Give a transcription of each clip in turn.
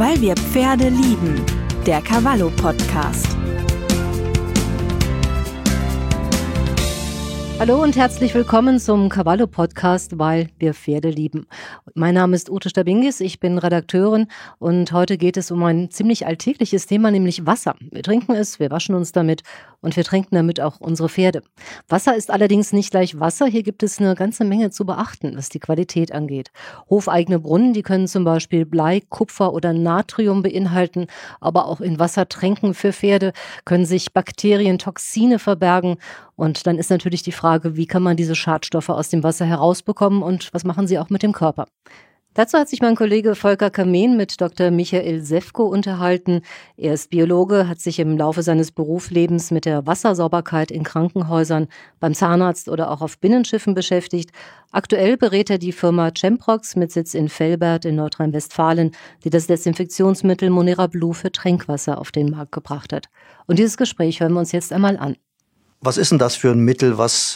Weil wir Pferde lieben. Der Cavallo-Podcast. Hallo und herzlich willkommen zum Cavallo-Podcast, weil wir Pferde lieben. Mein Name ist Ute Stabingis, ich bin Redakteurin und heute geht es um ein ziemlich alltägliches Thema, nämlich Wasser. Wir trinken es, wir waschen uns damit und wir tränken damit auch unsere Pferde. Wasser ist allerdings nicht gleich Wasser, hier gibt es eine ganze Menge zu beachten, was die Qualität angeht. Hofeigene Brunnen, die können zum Beispiel Blei, Kupfer oder Natrium beinhalten, aber auch in Wassertränken für Pferde können sich Bakterien, Toxine verbergen. Und dann ist natürlich die Frage, wie kann man diese Schadstoffe aus dem Wasser herausbekommen und was machen sie auch mit dem Körper? Dazu hat sich mein Kollege Volker Kamen mit Dr. Michael Sewko unterhalten. Er ist Biologe, hat sich im Laufe seines Berufslebens mit der Wassersauberkeit in Krankenhäusern, beim Zahnarzt oder auch auf Binnenschiffen beschäftigt. Aktuell berät er die Firma Chemprox mit Sitz in Velbert in Nordrhein-Westfalen, die das Desinfektionsmittel Monera Blue für Trinkwasser auf den Markt gebracht hat. Und dieses Gespräch hören wir uns jetzt einmal an. Was ist denn das für ein Mittel, was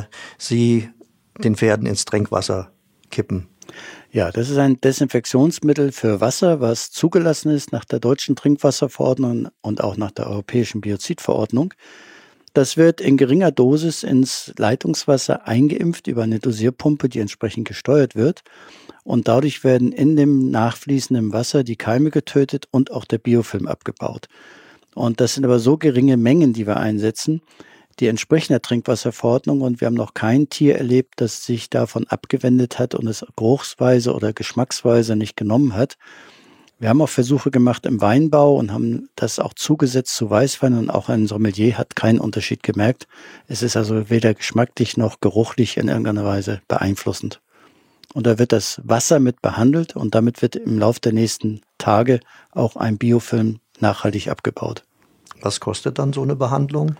Sie den Pferden ins Trinkwasser kippen? Ja, das ist ein Desinfektionsmittel für Wasser, was zugelassen ist nach der deutschen Trinkwasserverordnung und auch nach der europäischen Biozidverordnung. Das wird in geringer Dosis ins Leitungswasser eingeimpft über eine Dosierpumpe, die entsprechend gesteuert wird. Und dadurch werden in dem nachfließenden Wasser die Keime getötet und auch der Biofilm abgebaut. Und das sind aber so geringe Mengen, die wir einsetzen, die entsprechen der Trinkwasserverordnung, und wir haben noch kein Tier erlebt, das sich davon abgewendet hat und es geruchsweise oder geschmacksweise nicht genommen hat. Wir haben auch Versuche gemacht im Weinbau und haben das auch zugesetzt zu Weißwein, und auch ein Sommelier hat keinen Unterschied gemerkt. Es ist also weder geschmacklich noch geruchlich in irgendeiner Weise beeinflussend. Und da wird das Wasser mit behandelt und damit wird im Laufe der nächsten Tage auch ein Biofilm nachhaltig abgebaut. Was kostet dann so eine Behandlung?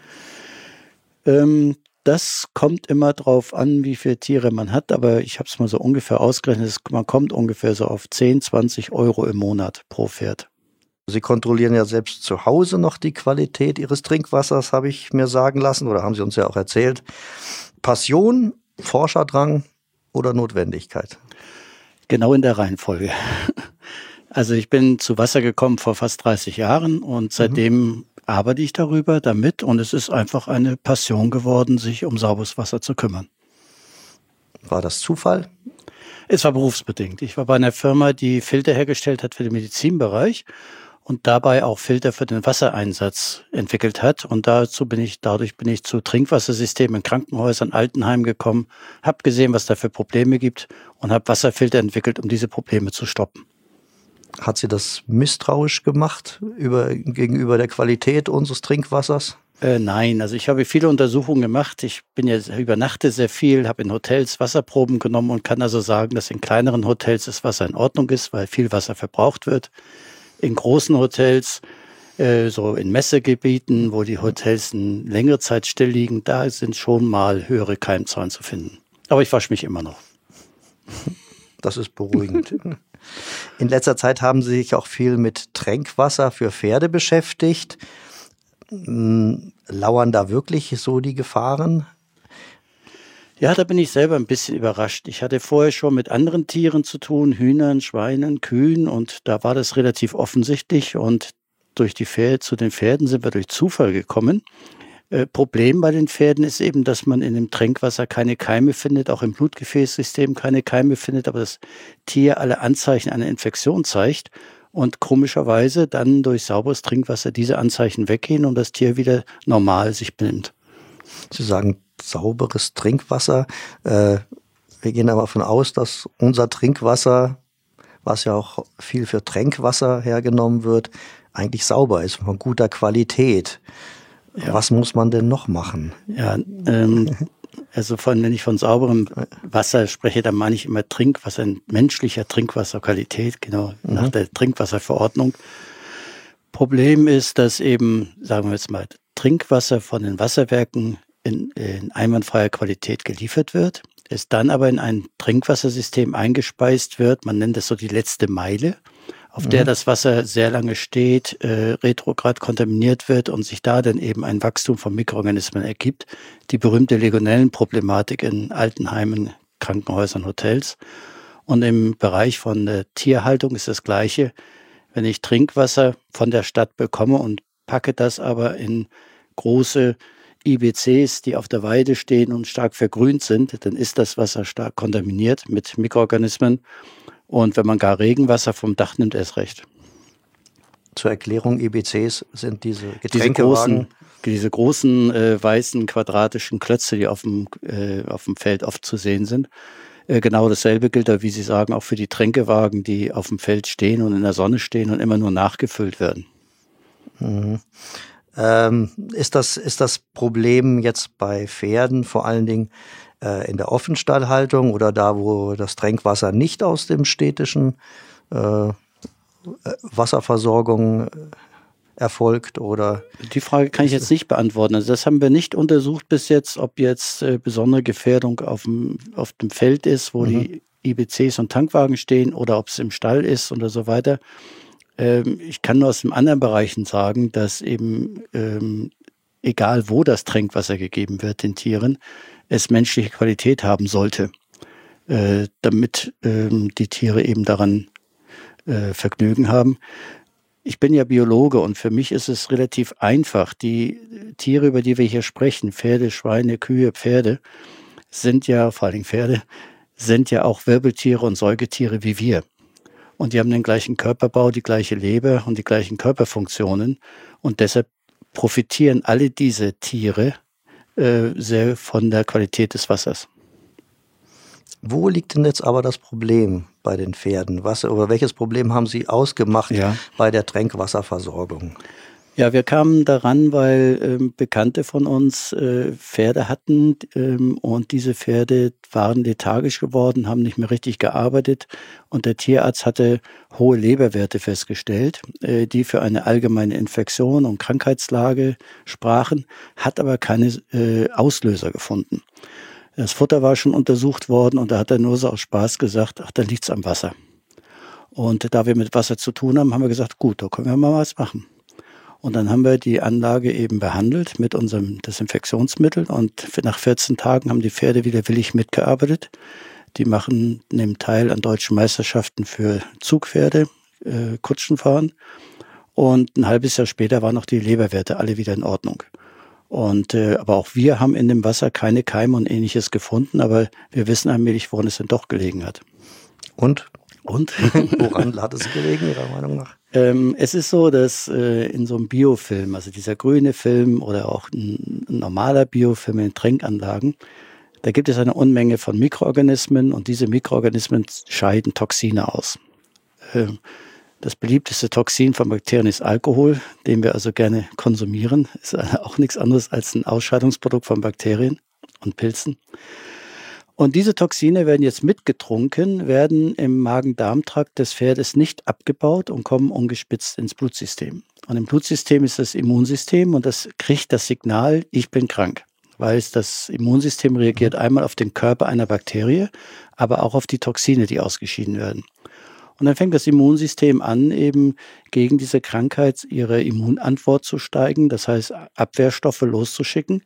Das kommt immer drauf an, wie viele Tiere man hat, aber ich habe es mal so ungefähr ausgerechnet, man kommt ungefähr so auf 10, 20 Euro im Monat pro Pferd. Sie kontrollieren ja selbst zu Hause noch die Qualität Ihres Trinkwassers, habe ich mir sagen lassen, oder haben Sie uns ja auch erzählt. Passion, Forscherdrang oder Notwendigkeit? Genau in der Reihenfolge. Also ich bin zu Wasser gekommen vor fast 30 Jahren und seitdem arbeite ich damit, und es ist einfach eine Passion geworden, sich um sauberes Wasser zu kümmern. War das Zufall? Es war berufsbedingt. Ich war bei einer Firma, die Filter hergestellt hat für den Medizinbereich und dabei auch Filter für den Wassereinsatz entwickelt hat. Und dadurch bin ich zu Trinkwassersystemen in Krankenhäusern, Altenheimen gekommen, habe gesehen, was da für Probleme gibt und habe Wasserfilter entwickelt, um diese Probleme zu stoppen. Hat Sie das misstrauisch gemacht gegenüber der Qualität unseres Trinkwassers? Nein, also ich habe viele Untersuchungen gemacht. Ich übernachte sehr viel, habe in Hotels Wasserproben genommen und kann also sagen, dass in kleineren Hotels das Wasser in Ordnung ist, weil viel Wasser verbraucht wird. In großen Hotels, so in Messegebieten, wo die Hotels eine längere Zeit still liegen, da sind schon mal höhere Keimzahlen zu finden. Aber ich wasche mich immer noch. Das ist beruhigend. In letzter Zeit haben Sie sich auch viel mit Tränkwasser für Pferde beschäftigt. Lauern da wirklich so die Gefahren? Ja, da bin ich selber ein bisschen überrascht. Ich hatte vorher schon mit anderen Tieren zu tun, Hühnern, Schweinen, Kühen, und da war das relativ offensichtlich, und zu den Pferden sind wir durch Zufall gekommen. Problem bei den Pferden ist eben, dass man in dem Trinkwasser keine Keime findet, auch im Blutgefäßsystem keine Keime findet, aber das Tier alle Anzeichen einer Infektion zeigt und komischerweise dann durch sauberes Trinkwasser diese Anzeichen weggehen und das Tier wieder normal sich benimmt. Sie sagen sauberes Trinkwasser. Wir gehen aber davon aus, dass unser Trinkwasser, was ja auch viel für Tränkwasser hergenommen wird, eigentlich sauber ist, von guter Qualität. Ja. Was muss man denn noch machen? Ja, also wenn ich von sauberem Wasser spreche, dann meine ich immer Trinkwasser, menschlicher Trinkwasserqualität, genau, nach der Trinkwasserverordnung. Problem ist, dass eben, sagen wir jetzt mal, Trinkwasser von den Wasserwerken in einwandfreier Qualität geliefert wird, es dann aber in ein Trinkwassersystem eingespeist wird, man nennt das so die letzte Meile, auf der das Wasser sehr lange steht, retrograd kontaminiert wird und sich da dann eben ein Wachstum von Mikroorganismen ergibt. Die berühmte Legionellenproblematik in Altenheimen, Krankenhäusern, Hotels. Und im Bereich von der Tierhaltung ist das Gleiche. Wenn ich Trinkwasser von der Stadt bekomme und packe das aber in große IBCs, die auf der Weide stehen und stark vergrünt sind, dann ist das Wasser stark kontaminiert mit Mikroorganismen. Und wenn man gar Regenwasser vom Dach nimmt, erst recht. Zur Erklärung, IBCs sind diese Getränkewagen. Diese großen weißen quadratischen Klötze, die auf dem Feld oft zu sehen sind. Genau dasselbe gilt, wie Sie sagen, auch für die Tränkewagen, die auf dem Feld stehen und in der Sonne stehen und immer nur nachgefüllt werden. Mhm. Ist das Problem jetzt bei Pferden vor allen Dingen in der Offenstallhaltung oder da, wo das Trinkwasser nicht aus dem städtischen Wasserversorgung erfolgt, oder? Die Frage kann ich jetzt nicht beantworten. Also das haben wir nicht untersucht bis jetzt, ob jetzt besondere Gefährdung auf dem Feld ist, wo die IBCs und Tankwagen stehen, oder ob es im Stall ist oder so weiter. Ich kann nur aus den anderen Bereichen sagen, dass eben egal wo das Trinkwasser gegeben wird den Tieren, es menschliche Qualität haben sollte, damit die Tiere eben daran Vergnügen haben. Ich bin ja Biologe und für mich ist es relativ einfach. Die Tiere, über die wir hier sprechen, Pferde, Schweine, Kühe, Pferde, sind ja, vor allem Pferde, sind ja auch Wirbeltiere und Säugetiere wie wir. Und die haben den gleichen Körperbau, die gleiche Leber und die gleichen Körperfunktionen. Und deshalb profitieren alle diese Tiere sehr von der Qualität des Wassers. Wo liegt denn jetzt aber das Problem bei den Pferden? Oder welches Problem haben Sie ausgemacht bei der Trinkwasserversorgung? Ja, wir kamen daran, weil Bekannte von uns Pferde hatten und diese Pferde waren lethargisch geworden, haben nicht mehr richtig gearbeitet und der Tierarzt hatte hohe Leberwerte festgestellt, die für eine allgemeine Infektion und Krankheitslage sprachen, hat aber keine Auslöser gefunden. Das Futter war schon untersucht worden und da hat er nur so aus Spaß gesagt, ach, dann liegt's am Wasser. Und da wir mit Wasser zu tun haben, haben wir gesagt, gut, da können wir mal was machen. Und dann haben wir die Anlage eben behandelt mit unserem Desinfektionsmittel und nach 14 Tagen haben die Pferde wieder willig mitgearbeitet. Die nehmen teil an deutschen Meisterschaften für Zugpferde, Kutschenfahren. Und ein halbes Jahr später waren auch die Leberwerte alle wieder in Ordnung. Und aber auch wir haben in dem Wasser keine Keime und Ähnliches gefunden, aber wir wissen allmählich, woran es denn doch gelegen hat. Und? Woran hat es gelegen, Ihrer Meinung nach? Es ist so, dass in so einem Biofilm, also dieser grüne Film oder auch ein normaler Biofilm in Tränkanlagen, da gibt es eine Unmenge von Mikroorganismen und diese Mikroorganismen scheiden Toxine aus. Das beliebteste Toxin von Bakterien ist Alkohol, den wir also gerne konsumieren. Ist auch nichts anderes als ein Ausscheidungsprodukt von Bakterien und Pilzen. Und diese Toxine werden jetzt mitgetrunken, werden im Magen-Darm-Trakt des Pferdes nicht abgebaut und kommen ungespitzt ins Blutsystem. Und im Blutsystem ist das Immunsystem und das kriegt das Signal, ich bin krank. Weil das Immunsystem reagiert einmal auf den Körper einer Bakterie, aber auch auf die Toxine, die ausgeschieden werden. Und dann fängt das Immunsystem an, eben gegen diese Krankheit ihre Immunantwort zu steigen, das heißt Abwehrstoffe loszuschicken.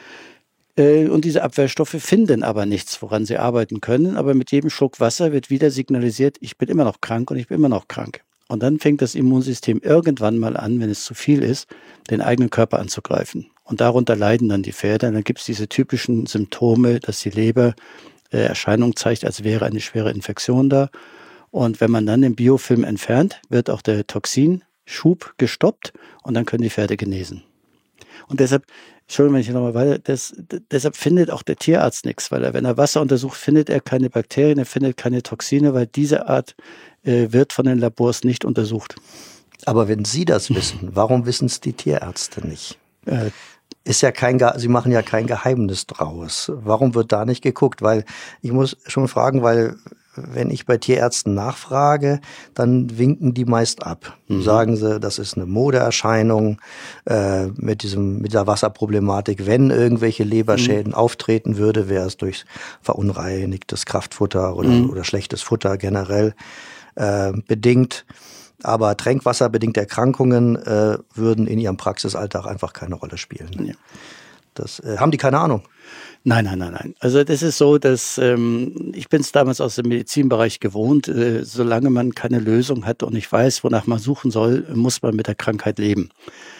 Und diese Abwehrstoffe finden aber nichts, woran sie arbeiten können. Aber mit jedem Schluck Wasser wird wieder signalisiert, ich bin immer noch krank und ich bin immer noch krank. Und dann fängt das Immunsystem irgendwann mal an, wenn es zu viel ist, den eigenen Körper anzugreifen. Und darunter leiden dann die Pferde. Und dann gibt es diese typischen Symptome, dass die Leber Erscheinungen zeigt, als wäre eine schwere Infektion da. Und wenn man dann den Biofilm entfernt, wird auch der Toxinschub gestoppt und dann können die Pferde genesen. Und deshalb, Entschuldigung, wenn ich nochmal weiter, deshalb findet auch der Tierarzt nichts, weil wenn er Wasser untersucht, findet er keine Bakterien, er findet keine Toxine, weil diese Art wird von den Labors nicht untersucht. Aber wenn Sie das wissen, warum wissen es die Tierärzte nicht? Ist ja Sie machen ja kein Geheimnis draus. Warum wird da nicht geguckt? Weil ich muss schon fragen, weil wenn ich bei Tierärzten nachfrage, dann winken die meist ab. Sagen sie, das ist eine Modeerscheinung mit der Wasserproblematik. Wenn irgendwelche Leberschäden auftreten würde, wäre es durch verunreinigtes Kraftfutter oder schlechtes Futter generell bedingt. Aber trinkwasserbedingte Erkrankungen würden in ihrem Praxisalltag einfach keine Rolle spielen. Haben die keine Ahnung? Nein. Also das ist so, dass ich bin es damals aus dem Medizinbereich gewohnt. Solange man keine Lösung hat und nicht weiß, wonach man suchen soll, muss man mit der Krankheit leben.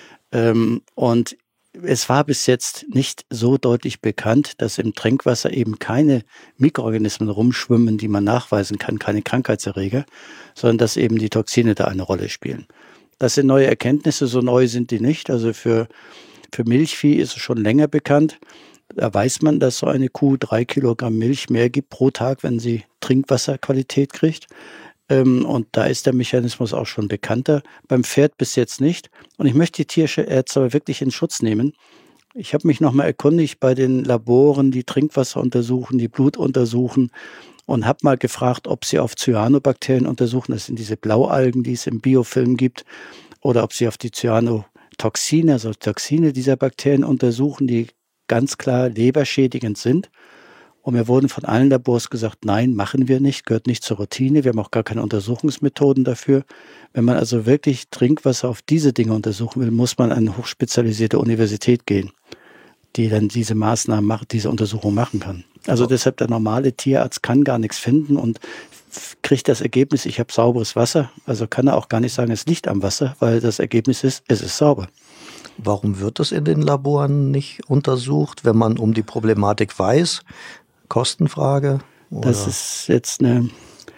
Und es war bis jetzt nicht so deutlich bekannt, dass im Trinkwasser eben keine Mikroorganismen rumschwimmen, die man nachweisen kann, keine Krankheitserreger, sondern dass eben die Toxine da eine Rolle spielen. Das sind neue Erkenntnisse, so neu sind die nicht. Also für Milchvieh ist es schon länger bekannt. Da weiß man, dass so eine Kuh 3 Kilogramm Milch mehr gibt pro Tag, wenn sie Trinkwasserqualität kriegt. Und da ist der Mechanismus auch schon bekannter. Beim Pferd bis jetzt nicht. Und ich möchte die Tierärzte aber wirklich in Schutz nehmen. Ich habe mich nochmal erkundigt bei den Laboren, die Trinkwasser untersuchen, die Blut untersuchen und habe mal gefragt, ob sie auf Cyanobakterien untersuchen. Das sind diese Blaualgen, die es im Biofilm gibt. Oder ob sie auf die Cyanotoxine, also Toxine dieser Bakterien untersuchen, die ganz klar leberschädigend sind. Und mir wurden von allen Labors gesagt, nein, machen wir nicht, gehört nicht zur Routine. Wir haben auch gar keine Untersuchungsmethoden dafür. Wenn man also wirklich Trinkwasser auf diese Dinge untersuchen will, muss man an eine hochspezialisierte Universität gehen, die dann diese Maßnahmen macht, diese Untersuchung machen kann. Also deshalb der normale Tierarzt kann gar nichts finden und kriegt das Ergebnis, ich habe sauberes Wasser. Also kann er auch gar nicht sagen, es liegt am Wasser, weil das Ergebnis ist, es ist sauber. Warum wird das in den Laboren nicht untersucht, wenn man um die Problematik weiß? Kostenfrage? Oder? Das ist jetzt eine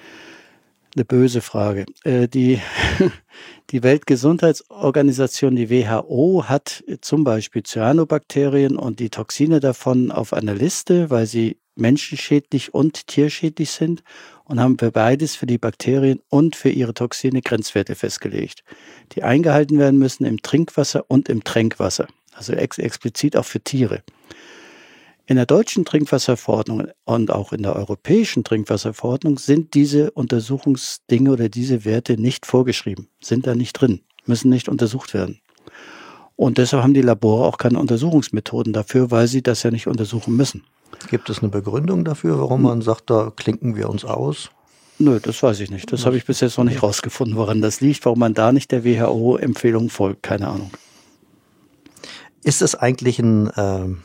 böse Frage. Die Weltgesundheitsorganisation, die WHO, hat zum Beispiel Cyanobakterien und die Toxine davon auf einer Liste, weil sie menschenschädlich und tierschädlich sind und haben für beides, für die Bakterien und für ihre Toxine, Grenzwerte festgelegt, die eingehalten werden müssen im Trinkwasser und im Tränkwasser, also explizit auch für Tiere. In der deutschen Trinkwasserverordnung und auch in der europäischen Trinkwasserverordnung sind diese Untersuchungsdinge oder diese Werte nicht vorgeschrieben, sind da nicht drin, müssen nicht untersucht werden. Und deshalb haben die Labore auch keine Untersuchungsmethoden dafür, weil sie das ja nicht untersuchen müssen. Gibt es eine Begründung dafür, warum man sagt, da klinken wir uns aus? Nö, das weiß ich nicht. Das habe ich bis jetzt noch nicht rausgefunden, woran das liegt, warum man da nicht der WHO-Empfehlung folgt. Keine Ahnung. Ist es eigentlich ein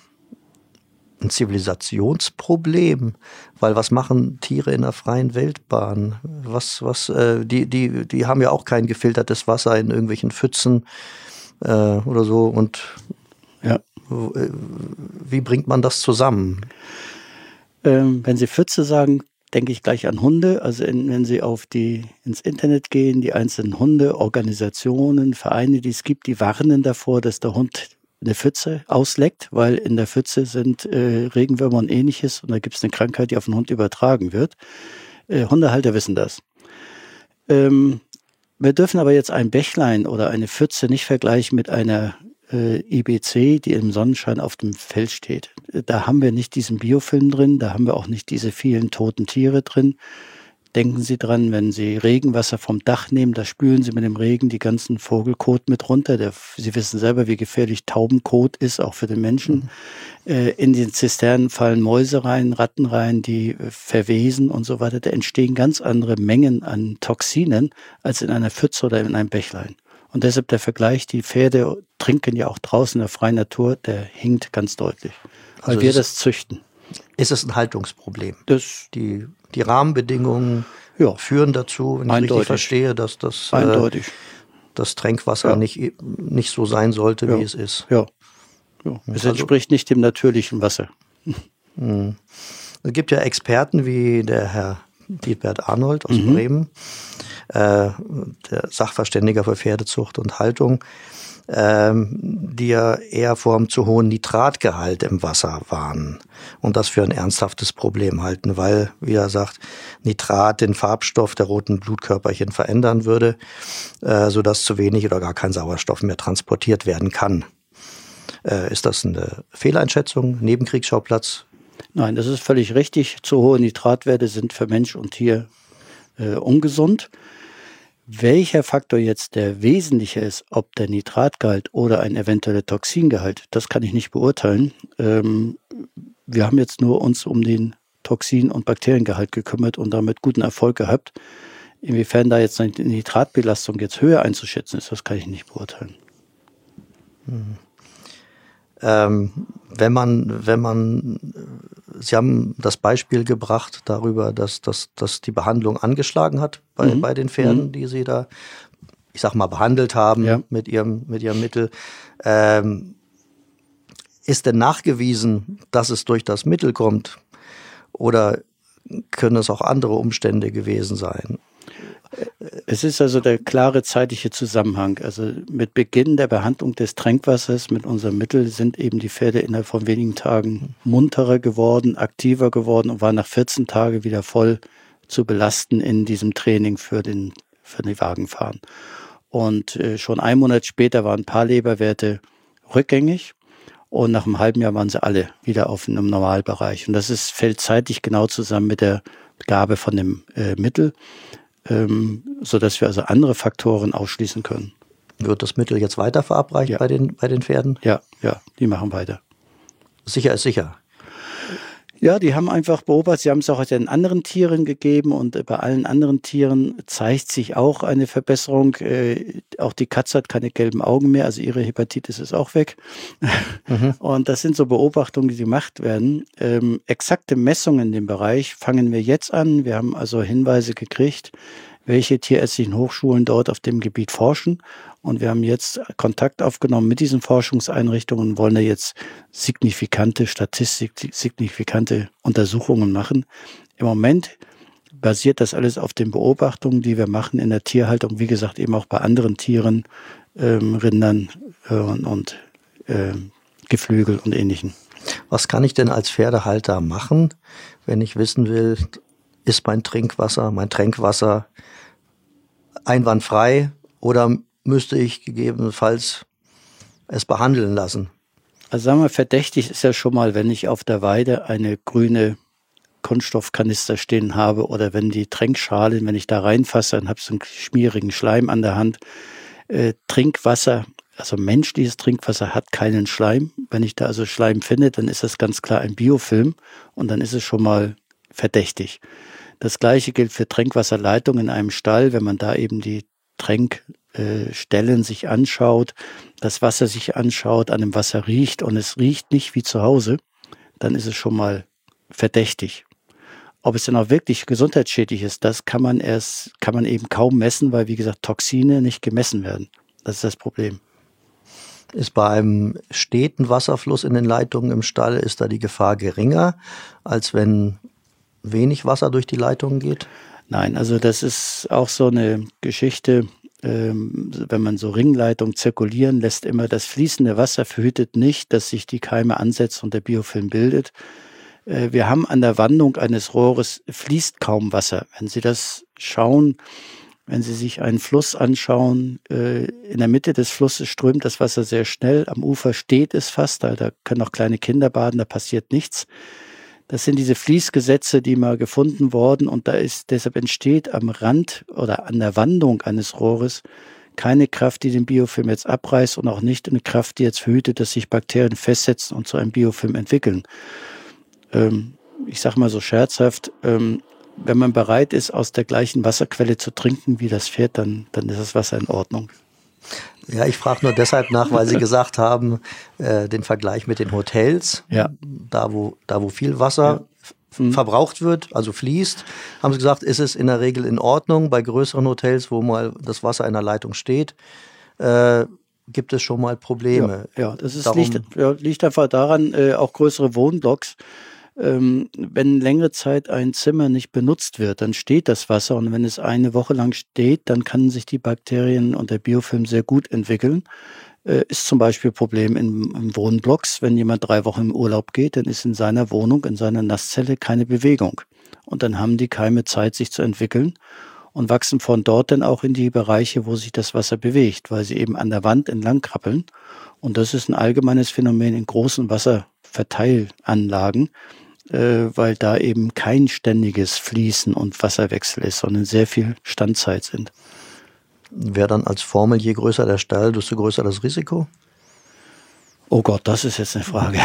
Zivilisationsproblem? Weil was machen Tiere in der freien Wildbahn? Die haben ja auch kein gefiltertes Wasser in irgendwelchen Pfützen oder so. Und ja. Wie bringt man das zusammen? Wenn Sie Pfütze sagen, denke ich gleich an Hunde. Also wenn Sie ins Internet gehen, die einzelnen Hundeorganisationen, Vereine, die es gibt, die warnen davor, dass der Hund eine Pfütze ausleckt, weil in der Pfütze sind Regenwürmer und Ähnliches und da gibt es eine Krankheit, die auf den Hund übertragen wird. Hundehalter wissen das. Wir dürfen aber jetzt ein Bächlein oder eine Pfütze nicht vergleichen mit einer IBC, die im Sonnenschein auf dem Feld steht. Da haben wir nicht diesen Biofilm drin, da haben wir auch nicht diese vielen toten Tiere drin. Denken Sie dran, wenn Sie Regenwasser vom Dach nehmen, da spülen Sie mit dem Regen die ganzen Vogelkot mit runter. Sie wissen selber, wie gefährlich Taubenkot ist, auch für den Menschen. In den Zisternen fallen Mäuse rein, Ratten rein, die verwesen und so weiter. Da entstehen ganz andere Mengen an Toxinen als in einer Pfütze oder in einem Bächlein. Und deshalb der Vergleich, die Pferde trinken ja auch draußen in der freien Natur, der hinkt ganz deutlich, weil wir das züchten. Ist es ein Haltungsproblem? Die Rahmenbedingungen führen dazu, wenn ich richtig verstehe, dass das Trinkwasser nicht so sein sollte, wie es ist. Ja. Es entspricht nicht dem natürlichen Wasser. Es gibt ja Experten wie der Herr Dietbert Arnold aus Bremen, der Sachverständiger für Pferdezucht und Haltung, die ja eher vor einem zu hohen Nitratgehalt im Wasser warnen und das für ein ernsthaftes Problem halten, weil, wie er sagt, Nitrat den Farbstoff der roten Blutkörperchen verändern würde, sodass zu wenig oder gar kein Sauerstoff mehr transportiert werden kann. Ist das eine Fehleinschätzung, Nebenkriegsschauplatz? Nein, das ist völlig richtig. Zu hohe Nitratwerte sind für Mensch und Tier ungesund. Welcher Faktor jetzt der wesentliche ist, ob der Nitratgehalt oder ein eventueller Toxingehalt, das kann ich nicht beurteilen. Wir haben jetzt nur uns um den Toxin- und Bakteriengehalt gekümmert und damit guten Erfolg gehabt. Inwiefern da jetzt eine Nitratbelastung jetzt höher einzuschätzen ist, das kann ich nicht beurteilen. Wenn man, Sie haben das Beispiel gebracht darüber, dass die Behandlung angeschlagen hat bei den Pferden, die Sie da, ich sag mal, behandelt haben mit Ihrem Mittel. Ist denn nachgewiesen, dass es durch das Mittel kommt? Oder können es auch andere Umstände gewesen sein? Es ist also der klare zeitliche Zusammenhang. Also mit Beginn der Behandlung des Tränkwassers mit unserem Mittel sind eben die Pferde innerhalb von wenigen Tagen munterer geworden, aktiver geworden und waren nach 14 Tagen wieder voll zu belasten in diesem Training für die Wagenfahren. Und schon 1 Monat später waren ein paar Leberwerte rückgängig. Und nach einem halben Jahr waren sie alle wieder auf einem Normalbereich. Und das fällt zeitlich genau zusammen mit der Gabe von dem Mittel, sodass wir also andere Faktoren ausschließen können. Wird das Mittel jetzt weiter verabreicht bei den Pferden? Ja, die machen weiter. Sicher ist sicher. Ja, die haben einfach beobachtet, sie haben es auch den anderen Tieren gegeben und bei allen anderen Tieren zeigt sich auch eine Verbesserung. Auch die Katze hat keine gelben Augen mehr, also ihre Hepatitis ist auch weg. Und das sind so Beobachtungen, die gemacht werden. Exakte Messungen in dem Bereich fangen wir jetzt an. Wir haben also Hinweise gekriegt, welche tierärztlichen Hochschulen dort auf dem Gebiet forschen. Und wir haben jetzt Kontakt aufgenommen mit diesen Forschungseinrichtungen und wollen da jetzt signifikante Untersuchungen machen. Im Moment basiert das alles auf den Beobachtungen, die wir machen in der Tierhaltung, wie gesagt, eben auch bei anderen Tieren, Rindern und Geflügel und Ähnlichem. Was kann ich denn als Pferdehalter machen, wenn ich wissen will, ist mein Trinkwasser einwandfrei oder müsste ich gegebenenfalls es behandeln lassen? Also sagen wir, verdächtig ist ja schon mal, wenn ich auf der Weide eine grüne Kunststoffkanister stehen habe oder wenn die Tränkschale, wenn ich da reinfasse, dann habe ich so einen schmierigen Schleim an der Hand. Trinkwasser, also menschliches Trinkwasser hat keinen Schleim. Wenn ich da also Schleim finde, dann ist das ganz klar ein Biofilm und dann ist es schon mal verdächtig. Das Gleiche gilt für Trinkwasserleitungen in einem Stall, wenn man da eben die Tränkstellen sich anschaut, das Wasser sich anschaut, an dem Wasser riecht und es riecht nicht wie zu Hause, dann ist es schon mal verdächtig. Ob es denn auch wirklich gesundheitsschädlich ist, das kann man eben kaum messen, weil, wie gesagt, Toxine nicht gemessen werden. Das ist das Problem. Ist bei einem steten Wasserfluss in den Leitungen im Stall, ist da die Gefahr geringer, als wenn wenig Wasser durch die Leitungen geht? Nein, also das ist auch so eine Geschichte, wenn man so Ringleitungen zirkulieren lässt, immer das fließende Wasser verhütet nicht, dass sich die Keime ansetzt und der Biofilm bildet. Wir haben an der Wandung eines Rohres fließt kaum Wasser. Wenn Sie das schauen, wenn Sie sich einen Fluss anschauen, in der Mitte des Flusses strömt das Wasser sehr schnell, am Ufer steht es fast, da können auch kleine Kinder baden, da passiert nichts. Das sind diese Fließgesetze, die mal gefunden wurden und deshalb entsteht am Rand oder an der Wandung eines Rohres keine Kraft, die den Biofilm jetzt abreißt und auch nicht eine Kraft, die jetzt verhütet, dass sich Bakterien festsetzen und zu einem Biofilm entwickeln. Ich sage mal so scherzhaft, wenn man bereit ist, aus der gleichen Wasserquelle zu trinken wie das Pferd, dann ist das Wasser in Ordnung. Ja, ich frage nur deshalb nach, weil Sie gesagt haben, den Vergleich mit den Hotels, da wo viel Wasser verbraucht wird, also fließt, haben Sie gesagt, ist es in der Regel in Ordnung. Bei größeren Hotels, wo mal das Wasser in der Leitung steht, gibt es schon mal Probleme. Ja, liegt einfach daran, auch größere Wohnblocks. Wenn längere Zeit ein Zimmer nicht benutzt wird, dann steht das Wasser und wenn es eine Woche lang steht, dann kann sich die Bakterien und der Biofilm sehr gut entwickeln. Ist zum Beispiel ein Problem in Wohnblocks, wenn jemand 3 Wochen im Urlaub geht, dann ist in seiner Wohnung, in seiner Nasszelle keine Bewegung. Und dann haben die Keime Zeit, sich zu entwickeln und wachsen von dort dann auch in die Bereiche, wo sich das Wasser bewegt, weil sie eben an der Wand entlang krabbeln. Und das ist ein allgemeines Phänomen in großen Wasserverteilanlagen, weil da eben kein ständiges Fließen und Wasserwechsel ist, sondern sehr viel Standzeit sind. Wäre dann als Formel, je größer der Stall, desto größer das Risiko? Oh Gott, das ist jetzt eine Frage.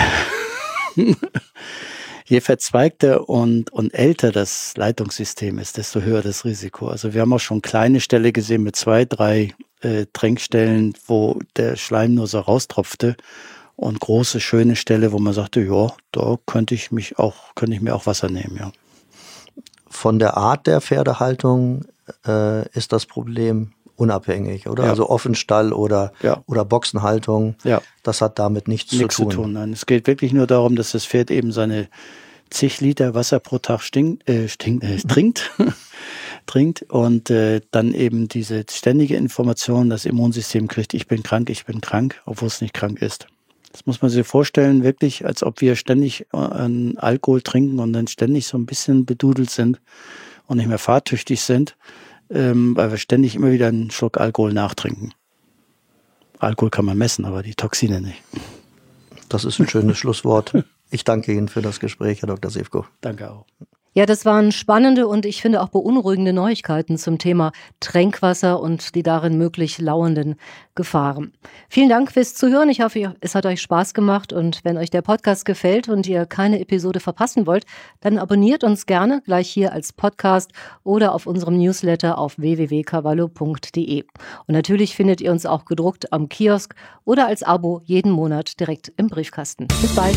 Je verzweigter und älter das Leitungssystem ist, desto höher das Risiko. Also wir haben auch schon kleine Ställe gesehen mit 2, 3 Tränkstellen, wo der Schleim nur so raustropfte. und große, schöne Ställe, wo man sagte, ja, da könnte ich mir auch Wasser nehmen, ja. Von der Art der Pferdehaltung ist das Problem unabhängig, oder? Ja. Also Offenstall oder Boxenhaltung, das hat damit nichts zu tun. Nein, es geht wirklich nur darum, dass das Pferd eben seine zig Liter Wasser pro Tag trinkt und dann eben diese ständige Information, das Immunsystem kriegt, ich bin krank, obwohl es nicht krank ist. Das muss man sich vorstellen, wirklich, als ob wir ständig Alkohol trinken und dann ständig so ein bisschen bedudelt sind und nicht mehr fahrtüchtig sind, weil wir ständig immer wieder einen Schluck Alkohol nachtrinken. Alkohol kann man messen, aber die Toxine nicht. Das ist ein schönes Schlusswort. Ich danke Ihnen für das Gespräch, Herr Dr. Sewko. Danke auch. Ja, das waren spannende und ich finde auch beunruhigende Neuigkeiten zum Thema Trinkwasser und die darin möglich lauernden Gefahren. Vielen Dank fürs Zuhören. Ich hoffe, es hat euch Spaß gemacht und wenn euch der Podcast gefällt und ihr keine Episode verpassen wollt, dann abonniert uns gerne gleich hier als Podcast oder auf unserem Newsletter auf www.cavallo.de. Und natürlich findet ihr uns auch gedruckt am Kiosk oder als Abo jeden Monat direkt im Briefkasten. Bis bald.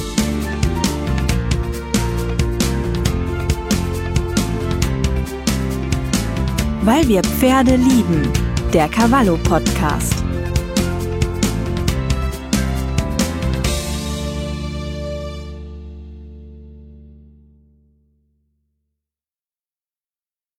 Weil wir Pferde lieben. Der Cavallo Podcast.